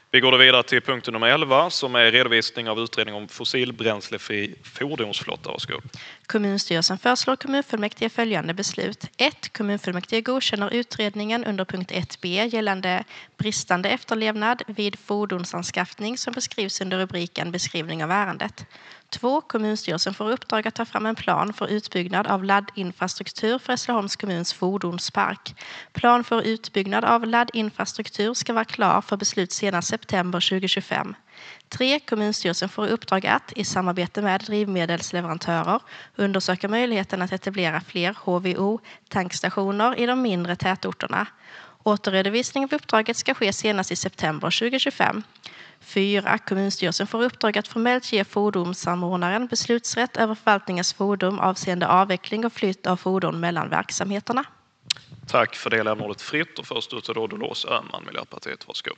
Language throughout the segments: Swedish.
Vi går då vidare till punkt nummer 11 som är redovisning av utredning om fossilbränslefri fordonsflotta. Varsågod. Kommunstyrelsen föreslår kommunfullmäktige följande beslut. 1. Kommunfullmäktige godkänner utredningen under punkt 1b gällande bristande efterlevnad vid fordonsanskaffning som beskrivs under rubriken beskrivning av ärendet. 2. Kommunstyrelsen får uppdrag att ta fram en plan för utbyggnad av laddinfrastruktur för Hässleholms kommuns fordonspark. Plan för utbyggnad av laddinfrastruktur ska vara klar för beslut senast september 2025. 3. Kommunstyrelsen får uppdrag att, i samarbete med drivmedelsleverantörer, undersöka möjligheten att etablera fler HVO-tankstationer i de mindre tätorterna. Återredovisning av uppdraget ska ske senast i september 2025. 4. Kommunstyrelsen får uppdrag att formellt ge fordonssamordnaren beslutsrätt över förvaltningens fordon avseende avveckling och flytt av fordon mellan verksamheterna. Tack för det. Lämnar ordet fritt och först ut är då Dolores Öhman, Miljöpartiet. Varsågod.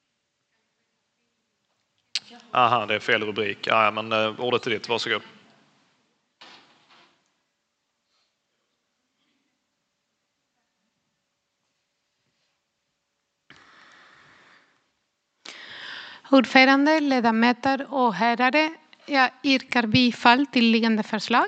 Aha, det är fel rubrik. Ja, men ordet är ditt. Varsågod. Ordförande, ledamöter och herrar, jag yrkar bifall till liggande förslag.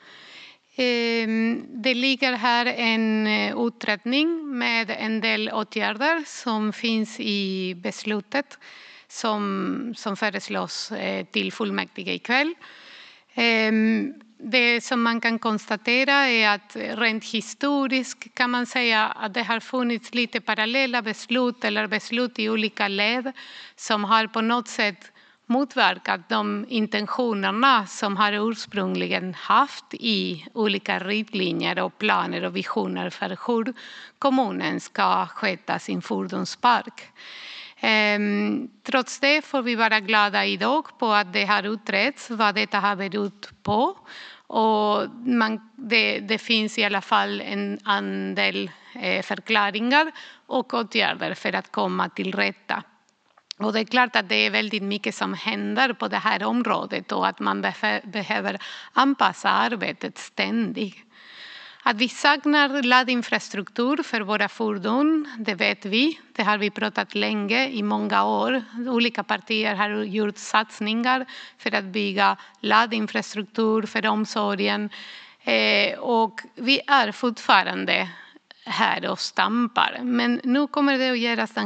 Det ligger här en utredning med en del åtgärder som finns i beslutet som föreslås till fullmäktige ikväll. Det som man kan konstatera är att rent historiskt kan man säga att det har funnits lite parallella beslut eller beslut i olika led som har på något sätt motverkat de intentionerna som har ursprungligen haft i olika riktlinjer och planer och visioner för hur kommunen ska sköta sin fordonspark. Trots det får vi vara glada idag på att det har utretts vad detta har berott på. Och det finns i alla fall en andel förklaringar och åtgärder för att komma till rätta. Och det är klart att det är väldigt mycket som händer på det här området och att man behöver anpassa arbetet ständigt. Att vi saknar laddinfrastruktur för våra fordon, det vet vi. Det har vi pratat länge, i många år. Olika partier har gjort satsningar för att bygga laddinfrastruktur för omsorgen. Och vi är fortfarande här och stampar. Men nu kommer det att göras den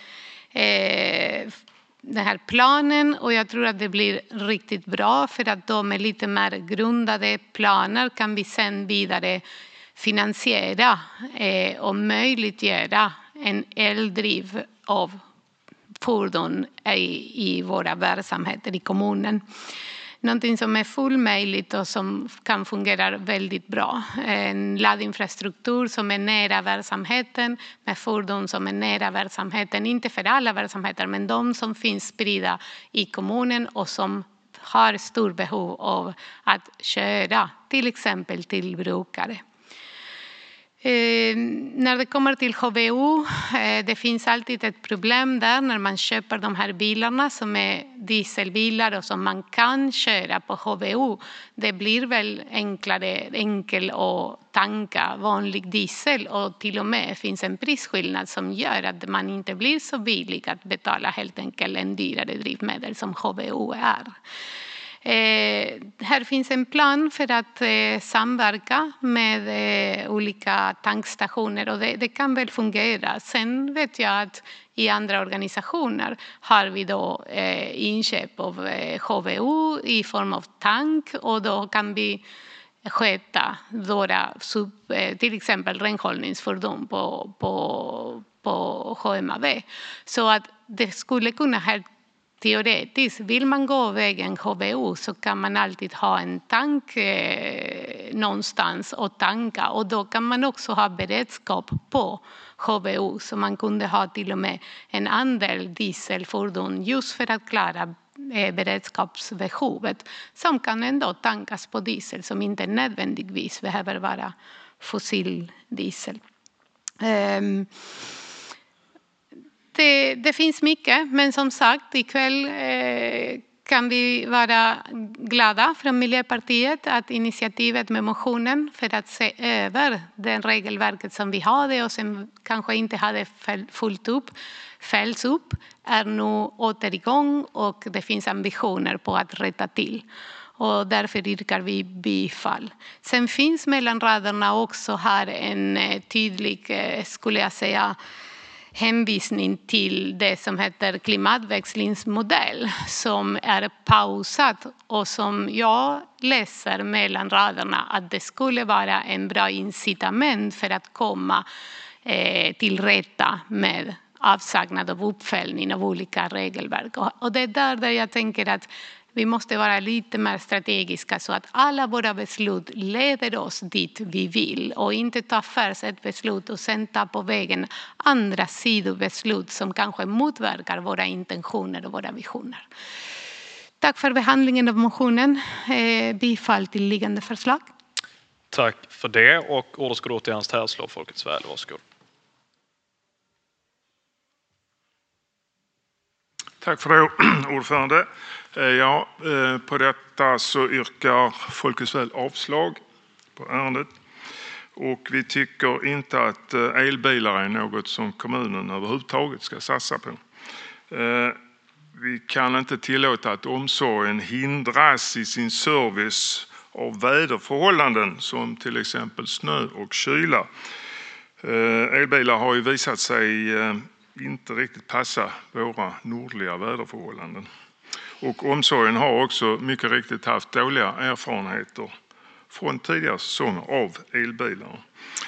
här planen och jag tror att det blir riktigt bra för att de är lite mer grundade planer kan vi sen vidare finansiera och möjliggöra en eldriv av fordon i våra verksamheter i kommunen. Någonting som är fullt möjligt och som kan fungera väldigt bra. En laddinfrastruktur som är nära verksamheten med fordon som är nära verksamheten. Inte för alla verksamheter men de som finns spridda i kommunen och som har stor behov av att köra till exempel till brukare. När det kommer till HVO, det finns alltid ett problem där när man köper de här bilarna som är dieselbilar och som man kan köra på HVO. Det blir väl enkelt att tanka vanlig diesel och till och med finns en prisskillnad som gör att man inte blir så villig att betala helt enkelt en dyrare drivmedel som HVO är. Här finns en plan för att samverka med olika tankstationer och det kan väl fungera. Sen vet jag att i andra organisationer har vi då inköp av HVO i form av tank och då kan vi sköta våra till exempel renhållningsfordon på HMAV. Så att det skulle kunna helt teoretiskt, vill man gå vägen HVO så kan man alltid ha en tank någonstans och tanka. Och då kan man också ha beredskap på HVO. Så man kunde ha till och med en andel dieselfordon just för att klara beredskapsbehovet. Som kan ändå tankas på diesel som inte nödvändigtvis behöver vara fossil diesel. Det finns mycket, men som sagt ikväll kan vi vara glada från Miljöpartiet att initiativet med motionen för att se över det regelverket som vi hade och som kanske inte hade följts upp är nu åter igång och det finns ambitioner på att rätta till. Och därför yrkar vi bifall. Sen finns mellan raderna också här en tydlig, skulle jag säga, hänvisning till det som heter klimatväxlingsmodell som är pausat och som jag läser mellan raderna att det skulle vara en bra incitament för att komma till rätta med avsaknad av uppföljning av olika regelverk. Och det är där jag tänker att vi måste vara lite mer strategiska så att alla våra beslut leder oss dit vi vill och inte ta först ett beslut och sen ta på vägen andra sidobeslut som kanske motverkar våra intentioner och våra visioner. Tack för behandlingen av motionen. Bifall till liggande förslag. Tack för det och ordet ska då till Ernst Härslov, Folkets väl. Varsågod. Tack för det, ordförande. Ja, på detta så yrkar Folkets väl avslag på ärendet. Och vi tycker inte att elbilar är något som kommunen överhuvudtaget ska satsa på. Vi kan inte tillåta att omsorgen hindras i sin service av väderförhållanden som till exempel snö och kyla. Elbilar har ju visat sig inte riktigt passa våra nordliga väderförhållanden. Och omsorgen har också mycket riktigt haft dåliga erfarenheter från tidigare säsonger av elbilar.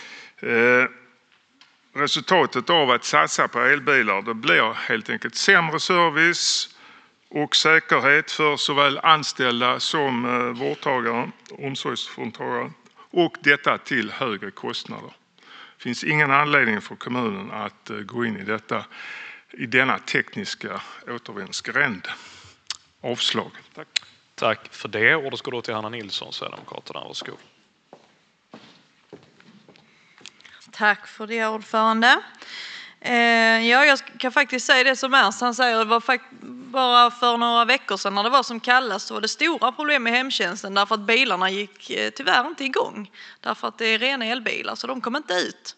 Resultatet av att satsa på elbilar det blir helt enkelt sämre service och säkerhet för såväl anställda som vårdtagare, omsorgsfråntagare och detta till högre kostnader. Det finns ingen anledning för kommunen att gå in i detta i denna tekniska återvändsgränd. Avslag. Tack. Tack för det. Ordet ska då till Hanna Nilsson, Sverigedemokraterna. Varsågod. Tack för det, ordförande. Ja, jag kan faktiskt säga det som Ernst han säger. Det var bara för några veckor sedan när det var som kallast så var det stora problem med hemtjänsten därför att bilarna gick tyvärr inte igång. Därför att det är rena elbilar så de kom inte ut.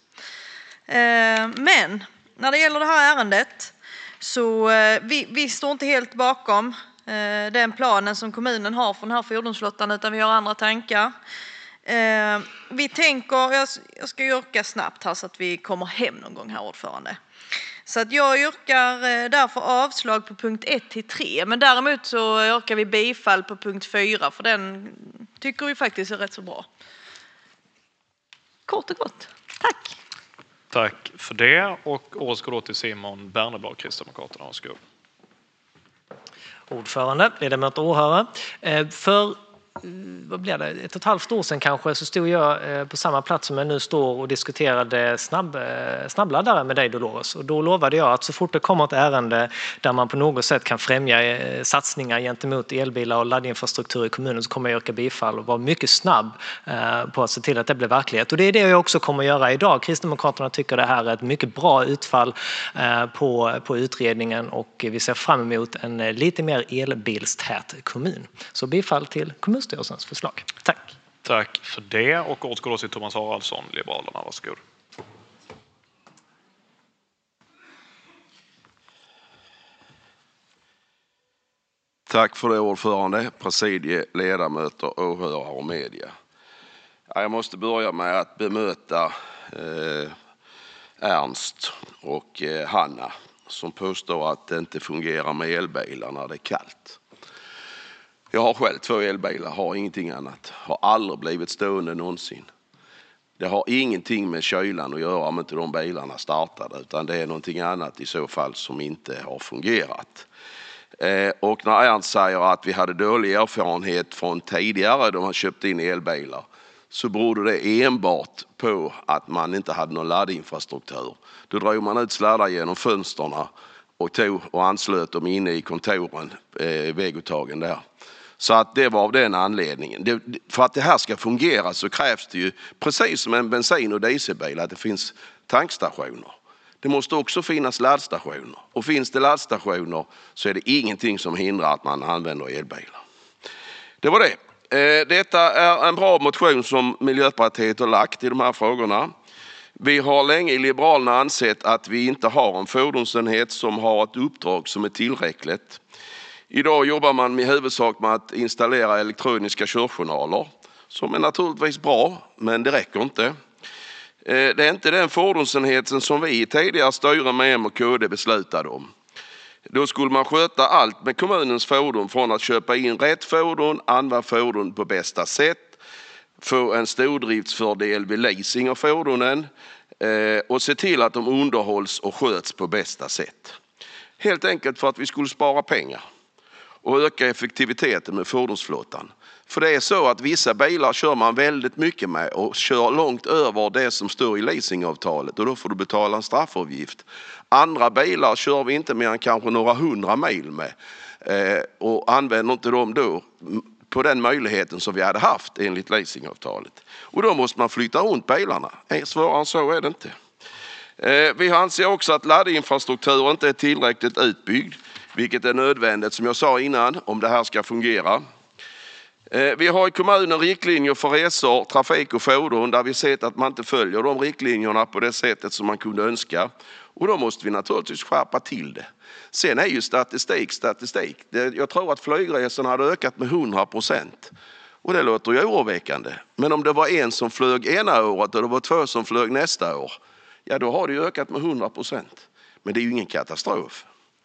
Men när det gäller det här ärendet så vi står inte helt bakom den planen som kommunen har för den här fordonsflottan utan vi har andra tankar. Vi tänker, jag ska yrka snabbt här så att vi kommer hem någon gång här, ordförande. Så att jag yrkar därför avslag på punkt 1-3 men däremot så yrkar vi bifall på punkt 4 för den tycker vi faktiskt är rätt så bra. Kort och gott. Tack. Tack för det och ordet ska då till Simon Berneblad, Kristdemokraterna. Varsågod. Ordförande, ledamöter och åhörare. För vad blir det, 1,5 år sedan kanske så stod jag på samma plats som jag nu står och diskuterade snabbladdare med dig, Dolores. Och då lovade jag att så fort det kommer ett ärende där man på något sätt kan främja satsningar gentemot elbilar och laddinfrastruktur i kommunen så kommer jag yrka bifall och vara mycket snabb på att se till att det blir verklighet. Och det är det jag också kommer göra idag. Kristdemokraterna tycker det här är ett mycket bra utfall på utredningen och vi ser fram emot en lite mer elbilstät kommun. Så bifall till kommunstyrelsens förslag. Tack. Tack för det och ordet går då till Thomas Haraldsson, Liberalerna. Varsågod. Tack för det, ordförande, presidie, ledamöter, åhörare och media. Jag måste börja med att bemöta Ernst och Hanna som påstår att det inte fungerar med elbilar när det är kallt. Jag har själv 2 elbilar, har ingenting annat. Har aldrig blivit stående någonsin. Det har ingenting med kylan att göra om inte de bilarna startade utan det är någonting annat i så fall som inte har fungerat. Och när Ernst säger att vi hade dålig erfarenhet från tidigare då man köpte in elbilar så berodde det enbart på att man inte hade någon laddinfrastruktur. Då drog man ut sladdar genom fönsterna och anslöt dem inne i kontoren, vägguttagen där. Så att det var av den anledningen. För att det här ska fungera så krävs det ju, precis som en bensin- och dieselbil, att det finns tankstationer. Det måste också finnas laddstationer. Och finns det laddstationer så är det ingenting som hindrar att man använder elbilar. Det var det. Detta är en bra motion som Miljöpartiet har lagt i de här frågorna. Vi har länge i Liberalerna ansett att vi inte har en fordonsenhet som har ett uppdrag som är tillräckligt. Idag jobbar man i huvudsak med att installera elektroniska körjournaler som är naturligtvis bra, men det räcker inte. Det är inte den fordonsenheten som vi tidigare styre med M och KD beslutade om. Då skulle man sköta allt med kommunens fordon från att köpa in rätt fordon, använda fordon på bästa sätt, få en stordriftsfördel vid leasing av fordonen och se till att de underhålls och sköts på bästa sätt. Helt enkelt för att vi skulle spara pengar och öka effektiviteten med fordonsflottan. För det är så att vissa bilar kör man väldigt mycket med och kör långt över det som står i leasingavtalet och då får du betala en straffavgift. Andra bilar kör vi inte mer än kanske några 100 mil med och använder inte dem då på den möjligheten som vi hade haft enligt leasingavtalet. Och då måste man flytta runt bilarna. Svårare än så är det inte. Vi anser också att laddinfrastrukturen inte är tillräckligt utbyggd, vilket är nödvändigt som jag sa innan om det här ska fungera. Vi har i kommunen riktlinjer för resor, trafik och fordon där vi sett att man inte följer de riktlinjerna på det sättet som man kunde önska. Och då måste vi naturligtvis skärpa till det. Sen är ju statistik. Jag tror att flygresorna hade ökat med 100%. Och det låter ju oroväckande. Men om det var en som flög ena året och det var 2 som flög nästa år, ja då har det ju ökat med 100%. Men det är ju ingen katastrof.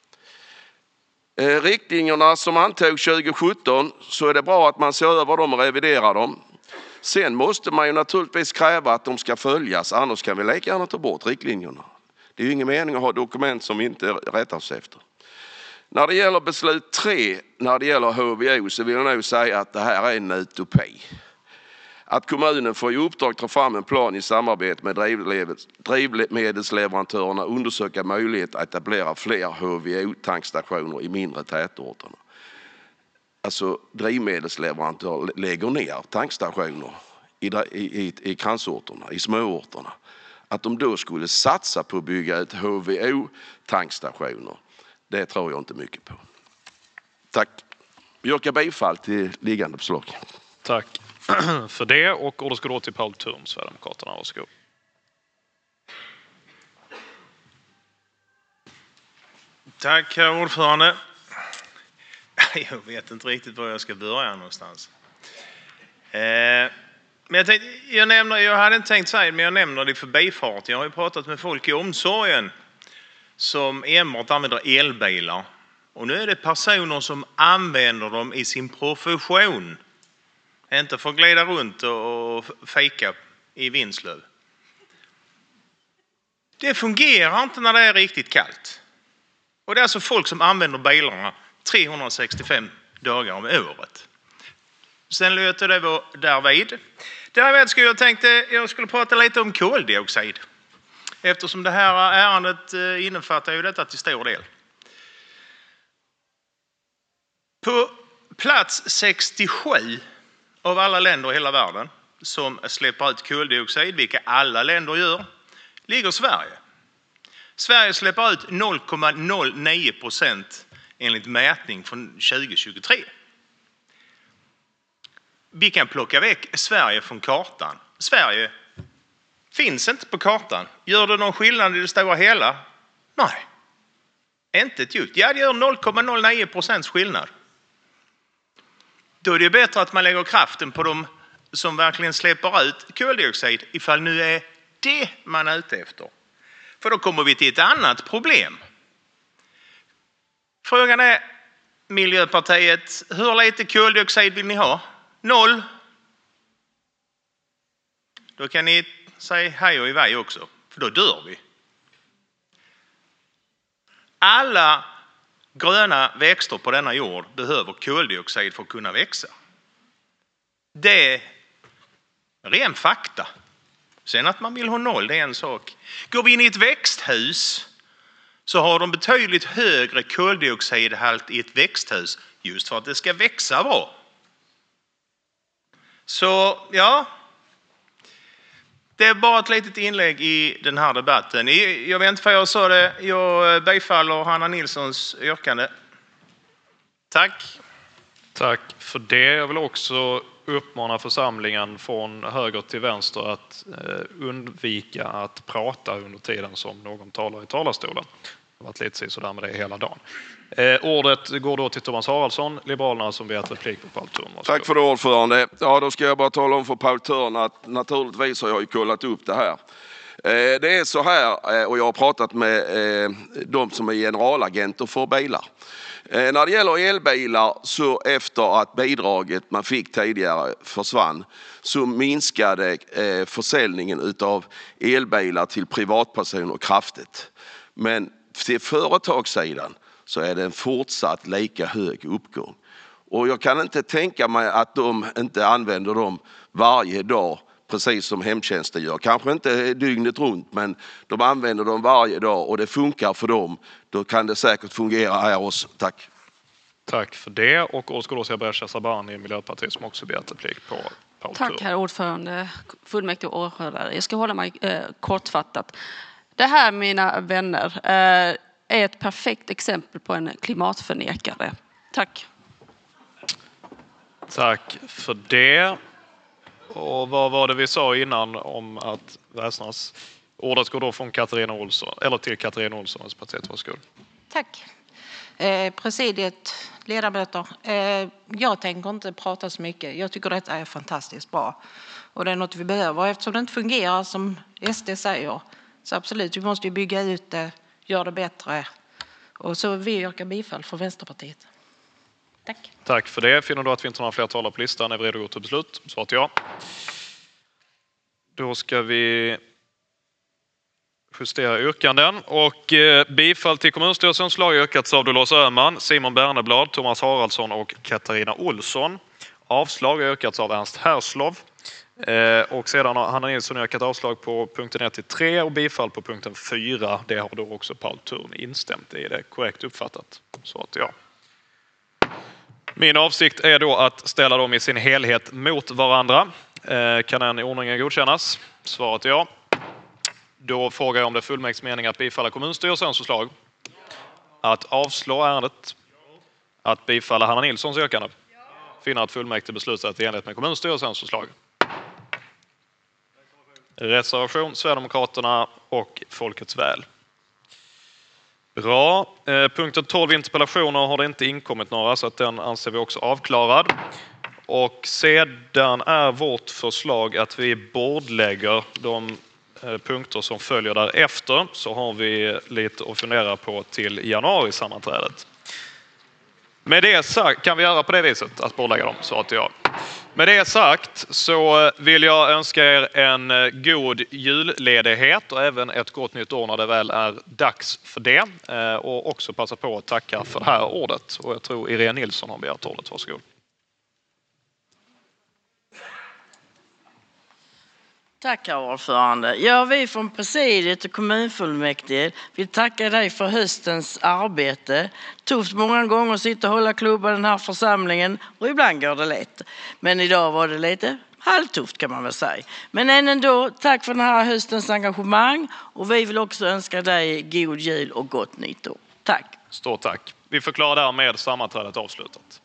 Riktlinjerna som antogs 2017 så är det bra att man ser över dem och reviderar dem. Sen måste man ju naturligtvis kräva att de ska följas, annars kan vi lika gärna ta bort riktlinjerna. Det är ju ingen mening att ha dokument som vi inte rättar oss efter. När det gäller beslut 3, när det gäller HVO, så vill jag nog säga att det här är en utopi. Att kommunen får i uppdrag att ta fram en plan i samarbete med drivmedelsleverantörerna undersöka möjlighet att etablera fler HVO-tankstationer i mindre tätorterna. Alltså drivmedelsleverantörer lägger ner tankstationer i kransorterna, i småorterna. Att de då skulle satsa på att bygga ett HVO-tankstationer, det tror jag inte mycket på. Tack. Jag yrkar bifall till liggande förslag. Tack för det, och ordet ska då till Paul Thurm, Sverigedemokraterna. Varsågod. Tack herr ordförande. Jag vet inte riktigt var jag ska börja någonstans. Men jag hade inte tänkt säga, men jag nämner det i förbifart. Jag har ju pratat med folk i omsorgen som enbart använder elbilar. Och nu är det personer som använder dem i sin profession. Inte för att glida runt och fejka i Vinslöv. Det fungerar inte när det är riktigt kallt. Och det är alltså folk som använder bilarna 365 dagar om året. Sen löter det vara därvid. Därmed skulle jag skulle prata lite om koldioxid. Eftersom det här ärendet innefattar ju detta till stor del. På plats 67 av alla länder i hela världen som släpper ut koldioxid, vilka alla länder gör, ligger Sverige. Sverige släpper ut 0,09% enligt mätning från 2023. Vi kan plocka väck Sverige från kartan. Sverige finns inte på kartan. Gör det någon skillnad i det stora hela? Nej. Inte ett ljud. Ja, det gör 0,09% skillnad. Då är det bättre att man lägger kraften på dem som verkligen släpper ut koldioxid, ifall nu är det man är ute efter. För då kommer vi till ett annat problem. Frågan är, Miljöpartiet, hur lite koldioxid vill ni ha? 0. Då kan ni säga hej och iväg också, för då dör vi. Alla gröna växter på denna jord behöver koldioxid för att kunna växa. Det är ren fakta. Sen att man vill ha 0, det är en sak. Går vi in i ett växthus så har de betydligt högre koldioxidhalt i ett växthus just för att det ska växa bra. Så ja, Det är bara ett litet inlägg i den här debatten. Jag vet inte för jag sa det. Jag bifaller Hanna Nilssons yrkande. Tack. Tack för det. Jag vill också uppmana församlingen från höger till vänster att undvika att prata under tiden som någon talar i talarstolen. Det har varit lite så där med det hela dagen. Ordet går då till Thomas Haraldsson, Liberalerna, som begärt replik på Paul Thörn. Tack för det, ordförande. Ja, då ska jag bara tala om för Paul Thörn att naturligtvis har jag ju kollat upp det här. Det är så här, och jag har pratat med de som är generalagenter för bilar. När det gäller elbilar, så efter att bidraget man fick tidigare försvann, så minskade försäljningen utav elbilar till privatpersoner kraftigt. Men till företagssidan så är det en fortsatt lika hög uppgång. Och jag kan inte tänka mig att de inte använder dem varje dag, precis som hemtjänsten gör. Kanske inte dygnet runt, men de använder dem varje dag och det funkar för dem. Då kan det säkert fungera här också. Tack. Tack för det. Och Oskar Lås Beresha Sabani i Miljöpartiet som också begärt replik på Paul Thörn. Tack herr ordförande, fullmäktige och åhörare. Jag ska hålla mig kortfattat. Det här, mina vänner, är ett perfekt exempel på en klimatförnekare. Tack. Tack för det. Och vad var det vi sa innan om att väsnas? Ordet går då från Katarina Olsson, eller till Katarina Olssons partiet. Varsågod. Tack. Presidiet, ledamöter. Jag tänker inte prata så mycket. Jag tycker detta är fantastiskt bra. Och det är något vi behöver eftersom det inte fungerar som SD säger. Så absolut, vi måste ju bygga ut det, göra det bättre. Och så vi yrkar bifall för Vänsterpartiet. Tack. Tack för det. Finner du att vi inte har fler talare på listan? Är vi redo att gå till beslut? Svaret ja. Då ska vi justera yrkanden. Och bifall till kommunstyrelsens förslag yrkats av Dolores Öhman, Simon Berneblad, Thomas Haraldsson och Katarina Olsson. Avslag yrkats av Ernst Herslov. Och sedan har Hanna Nilsson yrkat avslag på punkten 1-3 och bifall på punkten 4. Det har då också Paul Thörn instämt i. Det korrekt uppfattat. Svaret ja. Min avsikt är då att ställa dem i sin helhet mot varandra. Kan den ordningen godkännas? Svaret ja. Då frågar jag om det är fullmäktiges mening att bifalla kommunstyrelsens förslag. Att avslå ärendet. Att bifalla Hanna Nilssons yrkande. Finner att fullmäktige beslutat i enlighet med kommunstyrelsens förslag. Reservation Sverigedemokraterna och Folkets väl. Bra. Punkten 12 interpellationer har det inte inkommit några, så att den anser vi också avklarad. Och sedan är vårt förslag att vi bordlägger de punkter som följer därefter, så har vi lite att fundera på till januari-sammanträdet. Med det sagt, kan vi göra på det viset att bordlägga dem, så att jag. Med det sagt så vill jag önska er en god julledighet och även ett gott nytt år när det väl är dags för det. Och också passa på att tacka för det här ordet. Och jag tror Irene Nilsson har begärt ordet. Varsågod. Tack herr ordförande. Ja, vi från presidiet och kommunfullmäktige vill tacka dig för höstens arbete. Tufft många gånger att sitta och hålla klubban i den här församlingen och ibland går det lätt. Men idag var det lite halvtufft kan man väl säga. Men ändå, tack för den här höstens engagemang och vi vill också önska dig god jul och gott nytt år. Tack. Stort tack. Vi förklarar därmed sammanträdet avslutat.